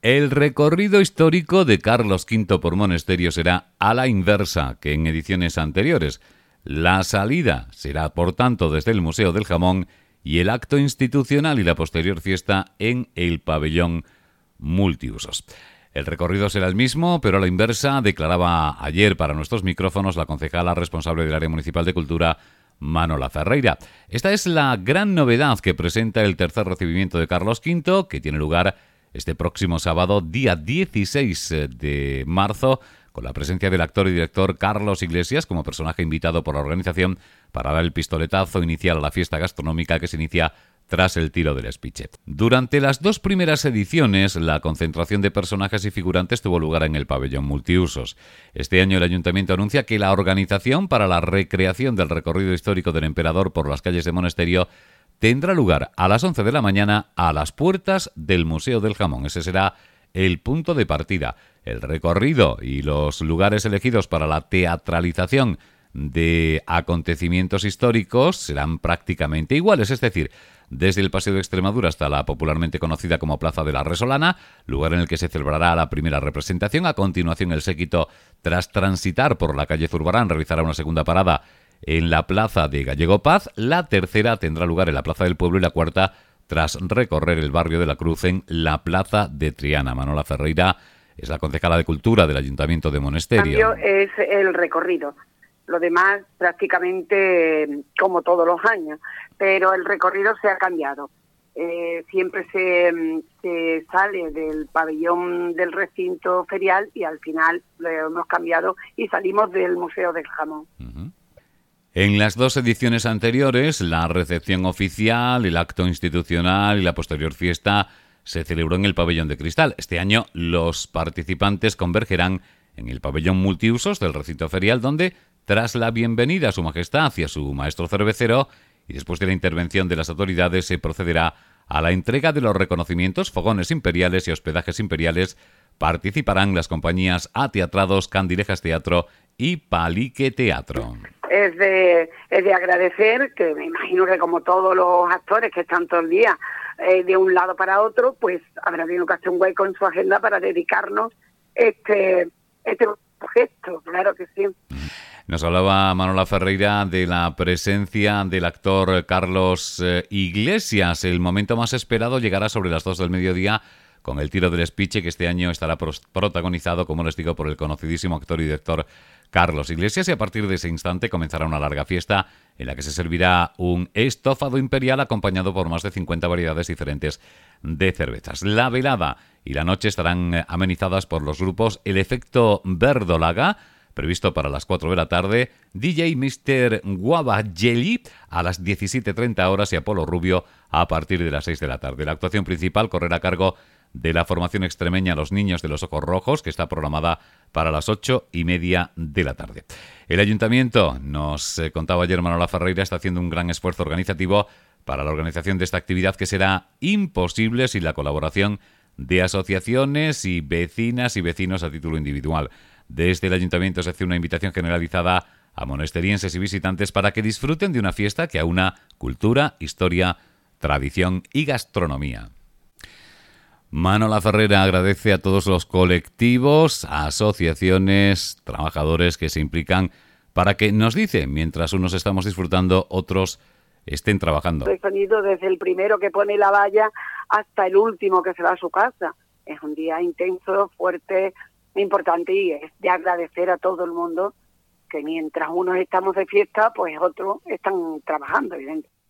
El recorrido histórico de Carlos V por Monasterio será a la inversa que en ediciones anteriores. La salida será, por tanto, desde el Museo del Jamón y el acto institucional y la posterior fiesta en el pabellón multiusos. El recorrido será el mismo, pero a la inversa, declaraba ayer para nuestros micrófonos la concejala responsable del área municipal de Cultura, Manola Ferreira. Esta es la gran novedad que presenta el tercer recibimiento de Carlos V, que tiene lugar este próximo sábado, día 16 de marzo, con la presencia del actor y director Carlos Iglesias como personaje invitado por la organización para dar el pistoletazo inicial a la fiesta gastronómica que se inicia tras el tiro del espiche. Durante las dos primeras ediciones, la concentración de personajes y figurantes tuvo lugar en el pabellón multiusos. Este año el Ayuntamiento anuncia que la organización para la recreación del recorrido histórico del emperador por las calles de Monasterio tendrá lugar a las 11 de la mañana a las puertas del Museo del Jamón. Ese será el punto de partida. El recorrido y los lugares elegidos para la teatralización de acontecimientos históricos serán prácticamente iguales, es decir, desde el Paseo de Extremadura hasta la popularmente conocida como Plaza de la Resolana, lugar en el que se celebrará la primera representación. A continuación, el séquito, tras transitar por la calle Zurbarán, realizará una segunda parada en la Plaza de Gallego Paz. La tercera tendrá lugar en la Plaza del Pueblo y la cuarta tras recorrer el barrio de la Cruz en la Plaza de Triana. Manola Ferreira es la concejala de Cultura del Ayuntamiento de Monasterio. El cambio es el recorrido. Lo demás prácticamente como todos los años, pero el recorrido se ha cambiado. Siempre se sale del pabellón del recinto ferial y al final lo hemos cambiado y salimos del Museo del Jamón. Uh-huh. En las dos ediciones anteriores, la recepción oficial, el acto institucional y la posterior fiesta se celebró en el pabellón de cristal. Este año los participantes convergerán en el pabellón multiusos del recinto ferial, donde, tras la bienvenida a Su Majestad hacia su maestro cervecero y después de la intervención de las autoridades, se procederá a la entrega de los reconocimientos, fogones imperiales y hospedajes imperiales. Participarán las compañías Ateatrados, Candilejas Teatro y Palique Teatro. Es de agradecer, que me imagino que como todos los actores que están todo el día de un lado para otro, pues habrá tenido que hacer un hueco en su agenda para dedicarnos este proyecto, claro que sí. Nos hablaba Manola Ferreira de la presencia del actor Carlos Iglesias. El momento más esperado llegará sobre las 2 del mediodía con el tiro del espiche, que este año estará protagonizado, como les digo, por el conocidísimo actor y director Carlos Iglesias, y a partir de ese instante comenzará una larga fiesta en la que se servirá un estofado imperial acompañado por más de 50 variedades diferentes de cervezas. La velada y la noche estarán amenizadas por los grupos El Efecto Verdolaga, previsto para las 4 de la tarde, DJ Mr. Guava Jelly a las 17:30 horas y Apolo Rubio a partir de las 6 de la tarde. La actuación principal correrá a cargo de la formación extremeña Los Niños de los Ojos Rojos, que está programada para las 8:30 de la tarde. El Ayuntamiento, nos contaba ayer Manola Ferreira, está haciendo un gran esfuerzo organizativo para la organización de esta actividad, que será imposible sin la colaboración de asociaciones y vecinas y vecinos a título individual. Desde el Ayuntamiento se hace una invitación generalizada a monasterienses y visitantes para que disfruten de una fiesta que aúna cultura, historia, tradición y gastronomía. Manola Ferreira agradece a todos los colectivos, asociaciones, trabajadores que se implican para que, nos dice, mientras unos estamos disfrutando, otros estén trabajando. He sonido desde el primero que pone la valla hasta el último que se va a su casa. Es un día intenso, fuerte, importante, y es de agradecer a todo el mundo que mientras unos estamos de fiesta, pues otros están trabajando, evidentemente.